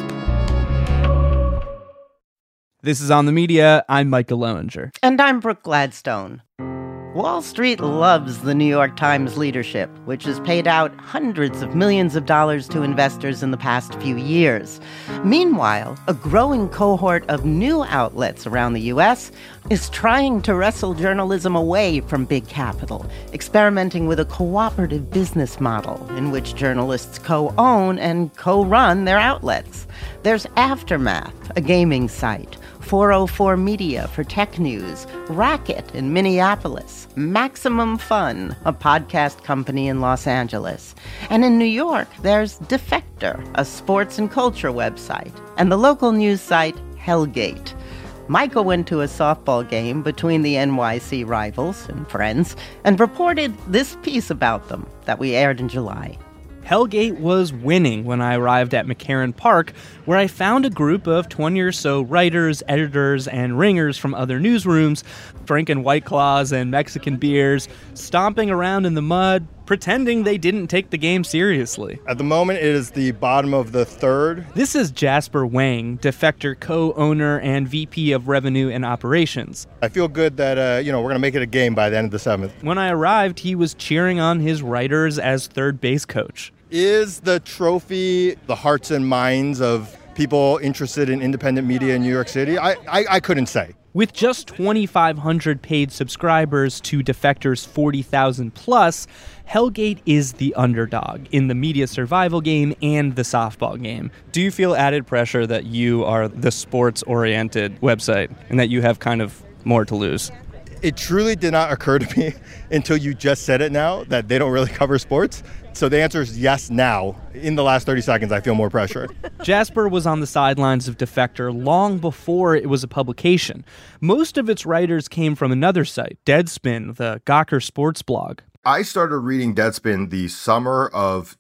[SPEAKER 1] This is On the Media. I'm Micah Loewinger.
[SPEAKER 11] And I'm Brooke Gladstone. Wall Street loves the New York Times leadership, which has paid out hundreds of millions of dollars to investors in the past few years. Meanwhile, a growing cohort of new outlets around the U.S. is trying to wrestle journalism away from big capital, experimenting with a cooperative business model in which journalists co-own and co-run their outlets. There's Aftermath, a gaming site, 404 Media for tech news, Racket in Minneapolis, Maximum Fun, a podcast company in Los Angeles. And in New York, there's Defector, a sports and culture website, and the local news site Hellgate. Micah went to a softball game between the NYC rivals and friends and reported this piece about them that we aired in July.
[SPEAKER 1] Hellgate was winning when I arrived at McCarran Park, where I found a group of 20 or so writers, editors, and ringers from other newsrooms, drinking White Claws and Mexican beers, stomping around in the mud, pretending they didn't take the game seriously.
[SPEAKER 13] At the moment, it is the bottom of the third.
[SPEAKER 1] This is Jasper Wang, Defector co-owner and VP of Revenue and Operations.
[SPEAKER 13] I feel good that, we're going to make it a game by the end of the 7th.
[SPEAKER 1] When I arrived, he was cheering on his writers as third base coach.
[SPEAKER 13] Is the trophy the hearts and minds of people interested in independent media in New York City? I couldn't say.
[SPEAKER 1] With just 2,500 paid subscribers to Defector's 40,000 plus, Hellgate is the underdog in the media survival game and the softball game. Do you feel added pressure that you are the sports-oriented website and that you have kind of more to lose?
[SPEAKER 13] It truly did not occur to me until you just said it now that they don't really cover sports. So the answer is yes now. In the last 30 seconds, I feel more pressure.
[SPEAKER 1] Jasper was on the sidelines of Defector long before it was a publication. Most of its writers came from another site, Deadspin, the Gawker sports blog.
[SPEAKER 14] I started reading Deadspin the summer of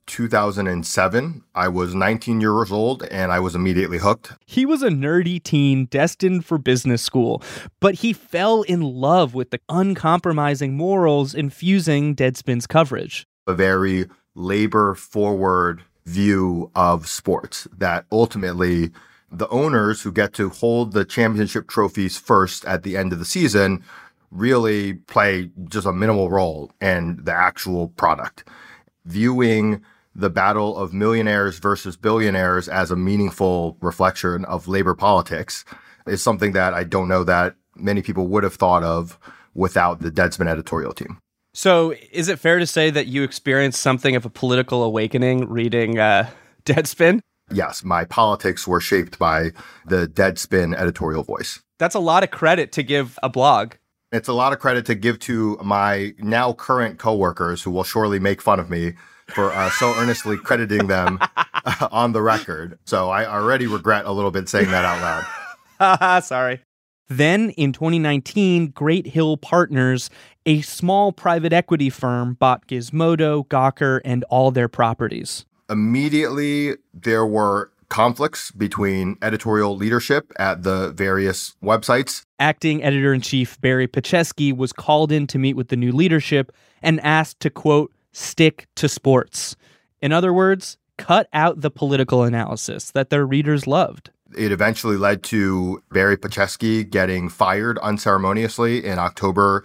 [SPEAKER 14] 2007. I was 19 years old, and I was immediately hooked.
[SPEAKER 1] He was a nerdy teen destined for business school, but he fell in love with the uncompromising morals infusing Deadspin's coverage.
[SPEAKER 14] A very labor-forward view of sports that ultimately the owners who get to hold the championship trophies first at the end of the season really play just a minimal role in the actual product. Viewing the battle of millionaires versus billionaires as a meaningful reflection of labor politics is something that I don't know that many people would have thought of without the Deadspin editorial team.
[SPEAKER 1] So is it fair to say that you experienced something of a political awakening reading Deadspin?
[SPEAKER 14] Yes, my politics were shaped by the Deadspin editorial voice.
[SPEAKER 1] That's a lot of credit to give a blog.
[SPEAKER 14] It's a lot of credit to give to my now current coworkers who will surely make fun of me for so earnestly crediting them on the record. So I already regret a little bit saying that out
[SPEAKER 1] loud. Sorry. Then in 2019, Great Hill Partners, a small private equity firm, bought Gizmodo, Gawker, and all their properties.
[SPEAKER 14] Immediately, there were conflicts between editorial leadership at the various websites.
[SPEAKER 1] Acting editor-in-chief Barry Pachesky was called in to meet with the new leadership and asked to, quote, stick to sports. In other words, cut out the political analysis that their readers loved.
[SPEAKER 14] It eventually led to Barry Pachesky getting fired unceremoniously in October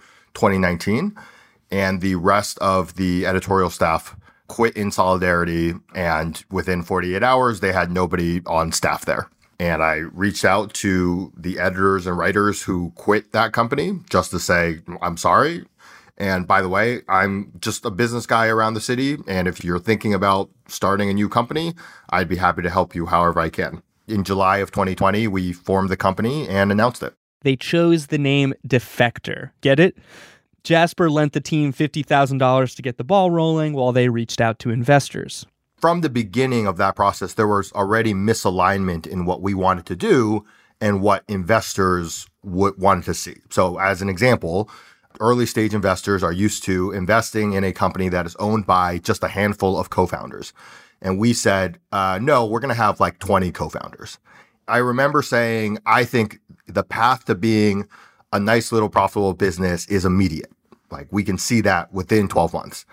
[SPEAKER 14] 2019, and the rest of the editorial staff quit in solidarity, and within 48 hours, they had nobody on staff there. And I reached out to the editors and writers who quit that company just to say, I'm sorry. And by the way, I'm just a business guy around the city, and if you're thinking about starting a new company, I'd be happy to help you however I can. In July of 2020, we formed the company and announced it.
[SPEAKER 1] They chose the name Defector. Get it? Jasper lent the team $50,000 to get the ball rolling while they reached out to investors.
[SPEAKER 14] From the beginning of that process, there was already misalignment in what we wanted to do and what investors wanted to see. So as an example, early stage investors are used to investing in a company that is owned by just a handful of co-founders. And we said, no, we're going to have like 20 co-founders. I remember saying, I think the path to being a nice little profitable business is immediate. Like we can see that within 12 months.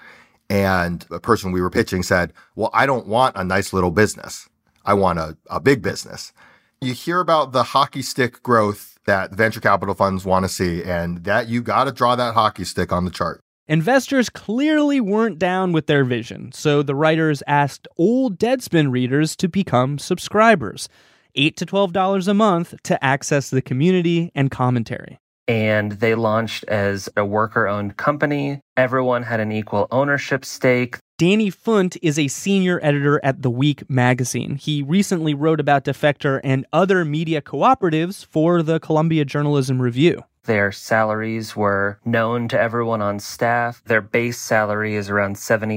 [SPEAKER 14] And the person we were pitching said, well, I don't want a nice little business. I want a big business. You hear about the hockey stick growth that venture capital funds want to see, and that you got to draw that hockey stick on the chart.
[SPEAKER 1] Investors clearly weren't down with their vision, so the writers asked old Deadspin readers to become subscribers, $8 to $12 a month to access the community and commentary.
[SPEAKER 15] And they launched as a worker-owned company. Everyone had an equal ownership stake.
[SPEAKER 1] Danny Funt is a senior editor at The Week magazine. He recently wrote about Defector and other media cooperatives for the Columbia Journalism Review.
[SPEAKER 15] Their salaries were known to everyone on staff. Their base salary is around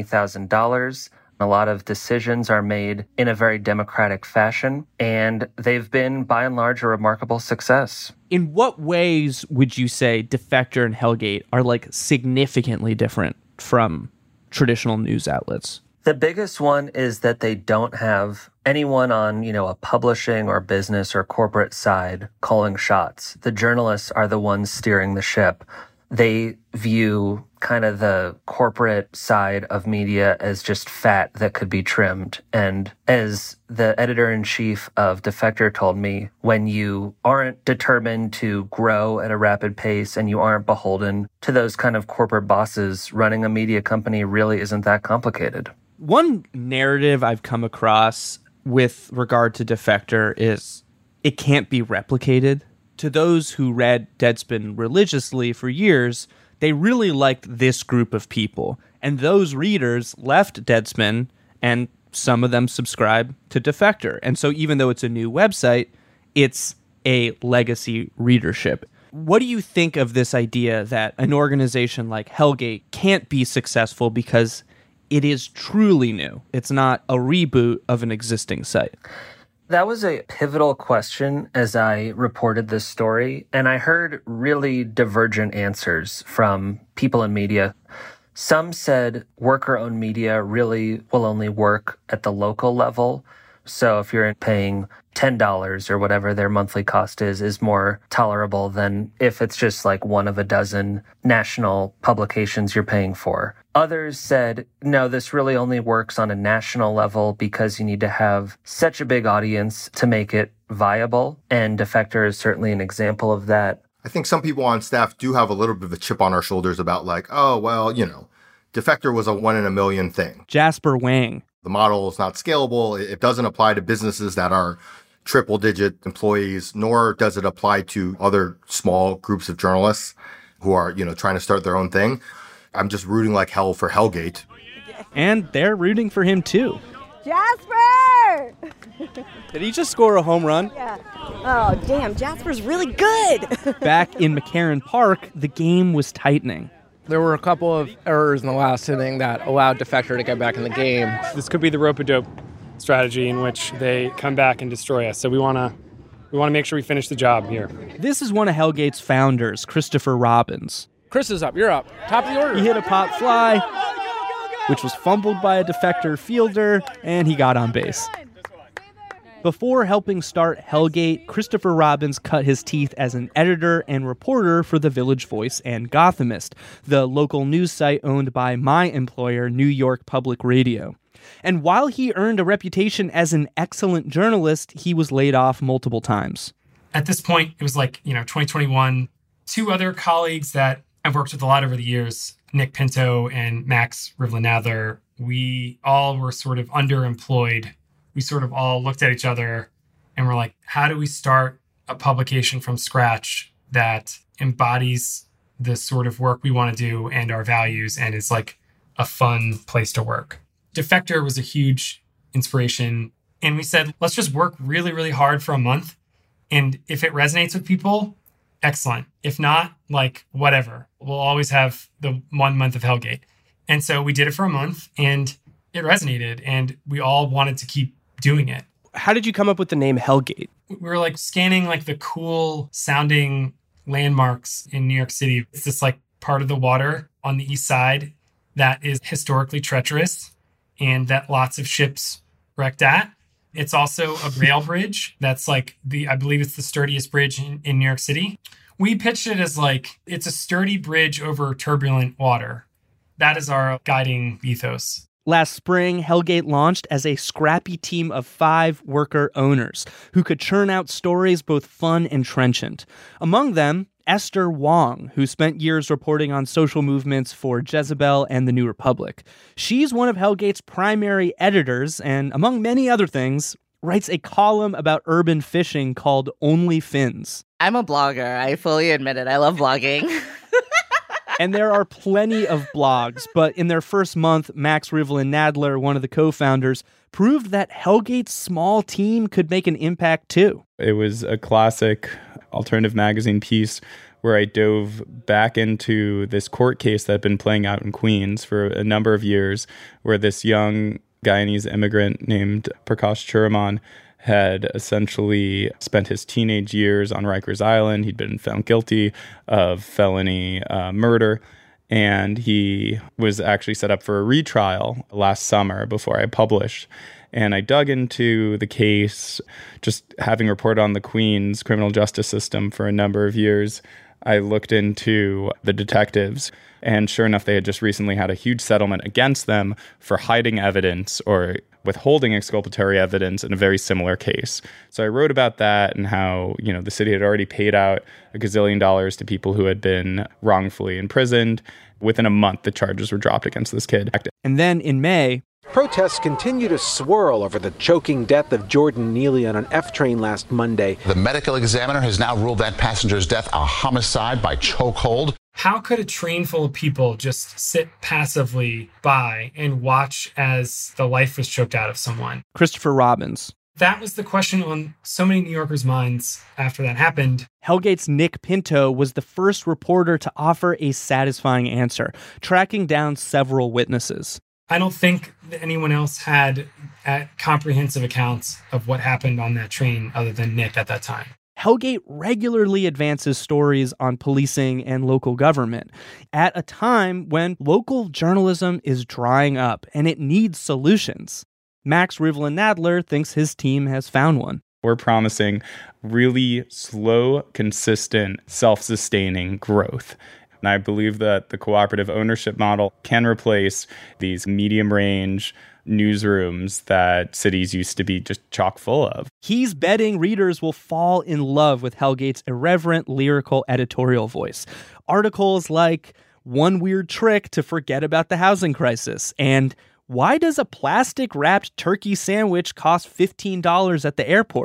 [SPEAKER 15] $70,000. A lot of decisions are made in a very democratic fashion, and they've been, by and large, a remarkable success.
[SPEAKER 1] In what ways would you say Defector and Hellgate are like significantly different from traditional news outlets?
[SPEAKER 15] The biggest one is that they don't have anyone on, a publishing or business or corporate side calling shots. The journalists are the ones steering the ship. They view kind of the corporate side of media as just fat that could be trimmed. And as the editor-in-chief of Defector told me, when you aren't determined to grow at a rapid pace and you aren't beholden to those kind of corporate bosses, running a media company really isn't that complicated.
[SPEAKER 1] One narrative I've come across with regard to Defector is it can't be replicated. To those who read Deadspin religiously for years, they really liked this group of people. And those readers left Deadspin, and some of them subscribe to Defector. And so even though it's a new website, it's a legacy readership. What do you think of this idea that an organization like Hellgate can't be successful because it is truly new? It's not a reboot of an existing site.
[SPEAKER 15] That was a pivotal question as I reported this story, and I heard really divergent answers from people in media. Some said worker-owned media really will only work at the local level. So if you're paying $10 or whatever their monthly cost is more tolerable than if it's just like one of a dozen national publications you're paying for. Others said, no, this really only works on a national level because you need to have such a big audience to make it viable. And Defector is certainly an example of that.
[SPEAKER 14] I think some people on staff do have a little bit of a chip on our shoulders about like, oh, well, Defector was a 1 in a million thing.
[SPEAKER 1] Jasper Wang.
[SPEAKER 14] The model is not scalable. It doesn't apply to businesses that are triple-digit employees, nor does it apply to other small groups of journalists who are, trying to start their own thing. I'm just rooting like hell for Hellgate.
[SPEAKER 1] And they're rooting for him too.
[SPEAKER 16] Jasper!
[SPEAKER 1] Did he just score a home run?
[SPEAKER 16] Yeah. Oh, damn, Jasper's really good.
[SPEAKER 1] Back in McCarran Park, the game was tightening.
[SPEAKER 8] There were a couple of errors in the last inning that allowed Defector to get back in the game.
[SPEAKER 17] This could be the rope-a-dope strategy in which they come back and destroy us. So we want to make sure we finish the job here.
[SPEAKER 1] This is one of Hellgate's founders, Christopher Robbins.
[SPEAKER 8] Chris is up. You're up. Top of the order.
[SPEAKER 1] He hit a pop fly, which was fumbled by a Defector fielder, and he got on base. Before helping start Hellgate, Christopher Robbins cut his teeth as an editor and reporter for the Village Voice and Gothamist, the local news site owned by my employer, New York Public Radio. And while he earned a reputation as an excellent journalist, he was laid off multiple times.
[SPEAKER 17] At this point, it was 2021. Two other colleagues that I've worked with a lot over the years, Nick Pinto and Max Rivlin-Nadler, we all were sort of underemployed. We sort of all looked at each other and were like, how do we start a publication from scratch that embodies the sort of work we want to do and our values and is like a fun place to work? Defector was a huge inspiration. And we said, let's just work really, really hard for a month. And if it resonates with people, excellent. If not, whatever. We'll always have the 1 month of Hellgate. And so we did it for a month and it resonated and we all wanted to keep doing it.
[SPEAKER 8] How did you come up with the name Hellgate?
[SPEAKER 17] We were scanning the cool sounding landmarks in New York City. It's this part of the water on the east side that is historically treacherous and that lots of ships wrecked at. It's also a rail bridge that's I believe it's the sturdiest bridge in New York City. We pitched it as it's a sturdy bridge over turbulent water. That is our guiding ethos.
[SPEAKER 1] Last spring, Hellgate launched as a scrappy team of 5 worker owners who could churn out stories both fun and trenchant. Among them, Esther Wong, who spent years reporting on social movements for Jezebel and the New Republic. She's one of Hellgate's primary editors and, among many other things, writes a column about urban fishing called Only Fins.
[SPEAKER 18] I'm a blogger. I fully admit it. I love blogging.
[SPEAKER 1] And there are plenty of blogs, but in their first month, Max Rivlin-Nadler, one of the co-founders, proved that Hellgate's small team could make an impact too.
[SPEAKER 19] It was a classic alternative magazine piece where I dove back into this court case that had been playing out in Queens for a number of years, where this young Guyanese immigrant named Prakash Churaman had essentially spent his teenage years on Rikers Island. He'd been found guilty of felony murder, and he was actually set up for a retrial last summer before I published. And I dug into the case, just having reported on the Queens criminal justice system for a number of years. I looked into the detectives, and sure enough, they had just recently had a huge settlement against them for hiding evidence or withholding exculpatory evidence in a very similar case. So I wrote about that and how, the city had already paid out $1 gazillion to people who had been wrongfully imprisoned. Within a month, the charges were dropped against this kid.
[SPEAKER 1] And then in May,
[SPEAKER 20] protests continue to swirl over the choking death of Jordan Neely on an F train last Monday.
[SPEAKER 21] The medical examiner has now ruled that passenger's death a homicide by chokehold.
[SPEAKER 17] How could a train full of people just sit passively by and watch as the life was choked out of someone?
[SPEAKER 1] Christopher Robbins.
[SPEAKER 17] That was the question on so many New Yorkers' minds after that happened.
[SPEAKER 1] Hellgate's Nick Pinto was the first reporter to offer a satisfying answer, tracking down several witnesses.
[SPEAKER 17] I don't think that anyone else had comprehensive accounts of what happened on that train other than Nick at that time.
[SPEAKER 1] Hellgate regularly advances stories on policing and local government at a time when local journalism is drying up and it needs solutions. Max Rivlin-Nadler thinks his team has found one.
[SPEAKER 19] We're promising really slow, consistent, self-sustaining growth. And I believe that the cooperative ownership model can replace these medium-range newsrooms that cities used to be just chock full of.
[SPEAKER 1] He's betting readers will fall in love with Hellgate's irreverent, lyrical editorial voice. Articles like "One Weird Trick to Forget About the Housing Crisis" and "Why does a plastic-wrapped turkey sandwich cost $15 at the airport?"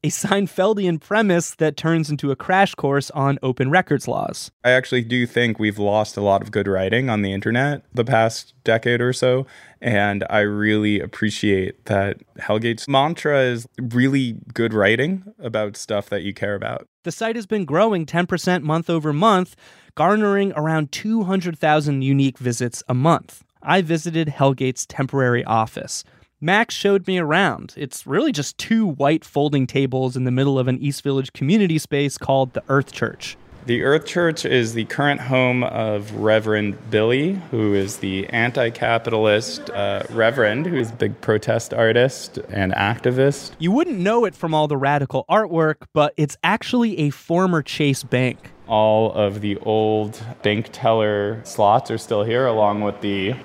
[SPEAKER 1] a Seinfeldian premise that turns into a crash course on open records laws.
[SPEAKER 19] I actually do think we've lost a lot of good writing on the internet the past decade or so, and I really appreciate that Hellgate's mantra is really good writing about stuff that you care about.
[SPEAKER 1] The site has been growing 10% month over month, garnering around 200,000 unique visits a month. I visited Hellgate's temporary office. Max showed me around. It's really just 2 white folding tables in the middle of an East Village community space called the Earth Church.
[SPEAKER 19] The Earth Church is the current home of Reverend Billy, who is the anti-capitalist reverend, who is a big protest artist and activist.
[SPEAKER 1] You wouldn't know it from all the radical artwork, but it's actually a former Chase bank.
[SPEAKER 19] All of the old bank teller slots are still here, along with the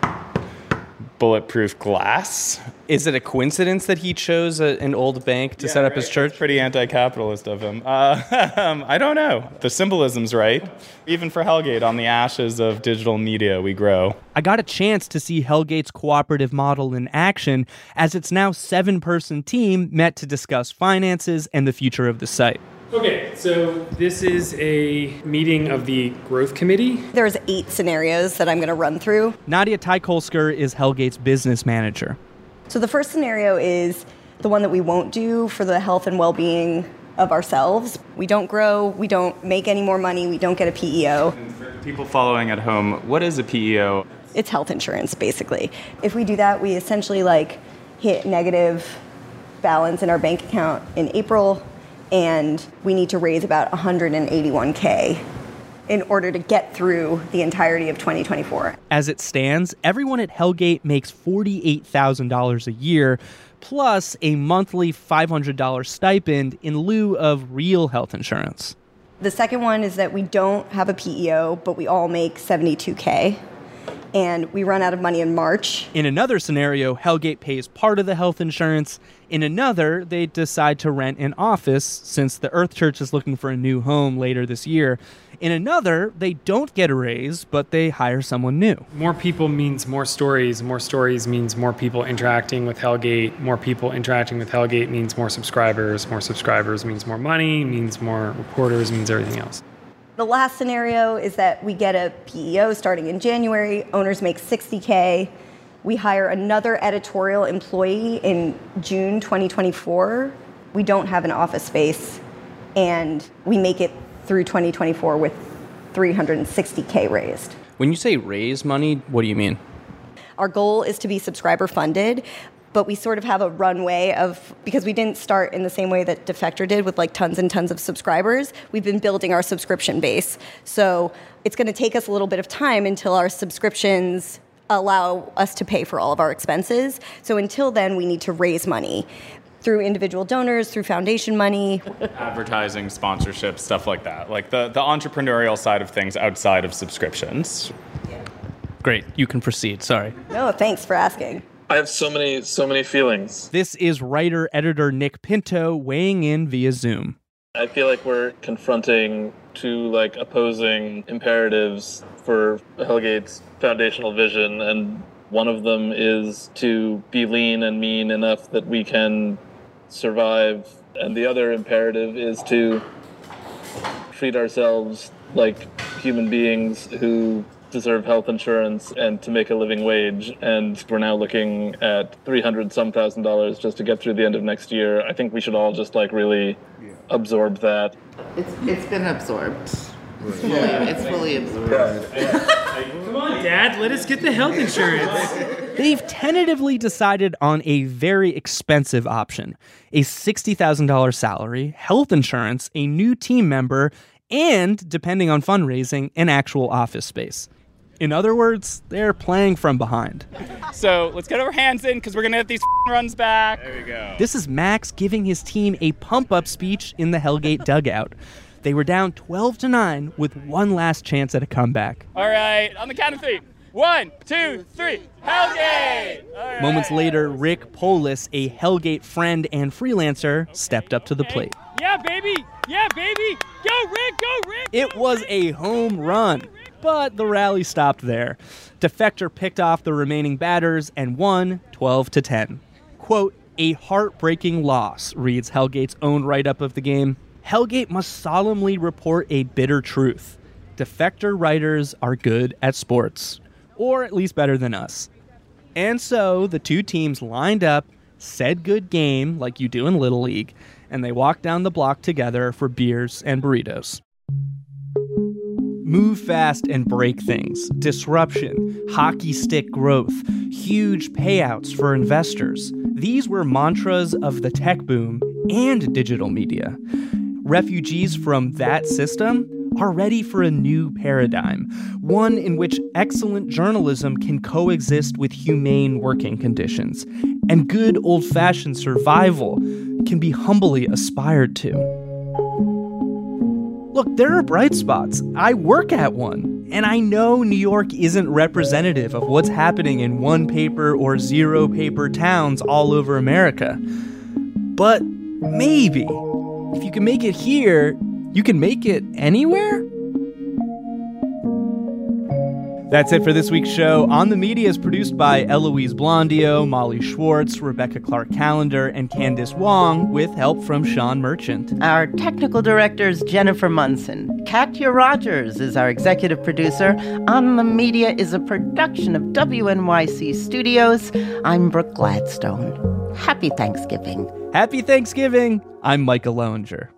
[SPEAKER 19] bulletproof glass.
[SPEAKER 1] Is it a coincidence that he chose an old bank to set up his church?
[SPEAKER 19] It's pretty anti-capitalist of him. I don't know. The symbolism's right. Even for Hellgate, on the ashes of digital media, we grow.
[SPEAKER 1] I got a chance to see Hellgate's cooperative model in action as its now 7-person team met to discuss finances and the future of the site.
[SPEAKER 17] Okay, so this is a meeting of the growth committee.
[SPEAKER 16] There's 8 scenarios that I'm going to run through.
[SPEAKER 1] Nadia Tykolsker is Hellgate's business manager.
[SPEAKER 16] So the first scenario is the one that we won't do for the health and well-being of ourselves. We don't grow, we don't make any more money, we don't get a PEO.
[SPEAKER 19] And for people following at home, what is a PEO?
[SPEAKER 16] It's health insurance, basically. If we do that, we essentially hit negative balance in our bank account in April, and we need to raise about $181K in order to get through the entirety of 2024.
[SPEAKER 1] As it stands, everyone at Hellgate makes $48,000 a year, plus a monthly $500 stipend in lieu of real health insurance.
[SPEAKER 16] The second one is that we don't have a PEO, but we all make $72K. And we run out of money in March.
[SPEAKER 1] In another scenario, Hellgate pays part of the health insurance. In another, they decide to rent an office since the Earth Church is looking for a new home later this year. In another, they don't get a raise, but they hire someone new.
[SPEAKER 17] More people means more stories. More stories means more people interacting with Hellgate. More people interacting with Hellgate means more subscribers. More subscribers means more money, means more reporters, means everything else.
[SPEAKER 16] The last scenario is that we get a PEO starting in January. Owners make $60K. We hire another editorial employee in June 2024. We don't have an office space, and we make it through 2024 with $360K raised.
[SPEAKER 1] When you say raise money, what do you mean?
[SPEAKER 16] Our goal is to be subscriber funded, but we sort of have a runway because we didn't start in the same way that Defector did with tons and tons of subscribers. We've been building our subscription base. So it's going to take us a little bit of time until our subscriptions allow us to pay for all of our expenses. So until then, we need to raise money through individual donors, through foundation money.
[SPEAKER 19] Advertising, sponsorship, stuff like that. Like the entrepreneurial side of things outside of subscriptions.
[SPEAKER 1] Great, you can proceed. Sorry.
[SPEAKER 16] No, thanks for asking.
[SPEAKER 2] I have so many feelings.
[SPEAKER 1] This is writer-editor Nick Pinto weighing in via Zoom.
[SPEAKER 2] I feel like we're confronting 2 opposing imperatives for Hellgate's foundational vision, and one of them is to be lean and mean enough that we can survive, and the other imperative is to treat ourselves like human beings who deserve health insurance and to make a living wage, and we're now looking at $300,000 just to get through the end of next year. I think we should all just really absorb that.
[SPEAKER 18] It's been absorbed. It's fully absorbed.
[SPEAKER 17] Come on, Dad, let us get the health insurance.
[SPEAKER 1] They've tentatively decided on a very expensive option: a $60,000 salary, health insurance, a new team member, and, depending on fundraising, an actual office space. In other words, they're playing from behind.
[SPEAKER 19] So let's get our hands in because we're going to get these runs back. There we go.
[SPEAKER 1] This is Max giving his team a pump-up speech in the Hellgate dugout. They were down 12-9 with one last chance at a comeback.
[SPEAKER 19] All right, on the count of 3. 1, 2, 3, Hellgate! Right.
[SPEAKER 1] Moments later, Rick Polis, a Hellgate friend and freelancer, stepped up to the plate.
[SPEAKER 17] Yeah, baby! Yeah, baby! Go, Rick! Go, Rick!
[SPEAKER 1] It was a home run, but the rally stopped there. Defector picked off the remaining batters and won 12-10. Quote, A heartbreaking loss, reads Hellgate's own write-up of the game. Hellgate must solemnly report a bitter truth. Defector writers are good at sports. Or at least better than us. And so the two teams lined up, said good game, like you do in Little League, and they walked down the block together for beers and burritos. Move fast and break things. Disruption. Hockey stick growth. Huge payouts for investors. These were mantras of the tech boom and digital media. Refugees from that system are ready for a new paradigm, one in which excellent journalism can coexist with humane working conditions, and good old-fashioned survival can be humbly aspired to. Look, there are bright spots. I work at one, and I know New York isn't representative of what's happening in one-paper or zero-paper towns all over America. But maybe, if you can make it here, you can make it anywhere? That's it for this week's show. On the Media is produced by Eloise Blondio, Molly Schwartz, Rebecca Clark-Callender, and Candice Wong, with help from Sean Merchant.
[SPEAKER 11] Our technical director is Jennifer Munson. Katya Rogers is our executive producer. On the Media is a production of WNYC Studios. I'm Brooke Gladstone. Happy Thanksgiving.
[SPEAKER 1] Happy Thanksgiving. I'm Micah Loewinger.